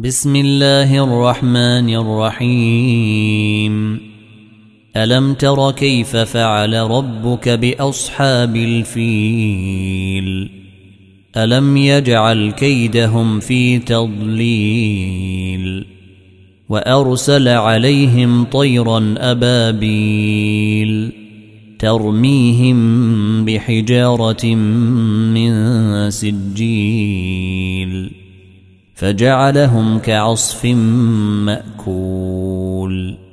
بسم الله الرحمن الرحيم. ألم تر كيف فعل ربك بأصحاب الفيل؟ ألم يجعل كيدهم في تضليل وأرسل عليهم طيرا أبابيل ترميهم بحجارة من سجيل فجعلهم كعصف مأكول.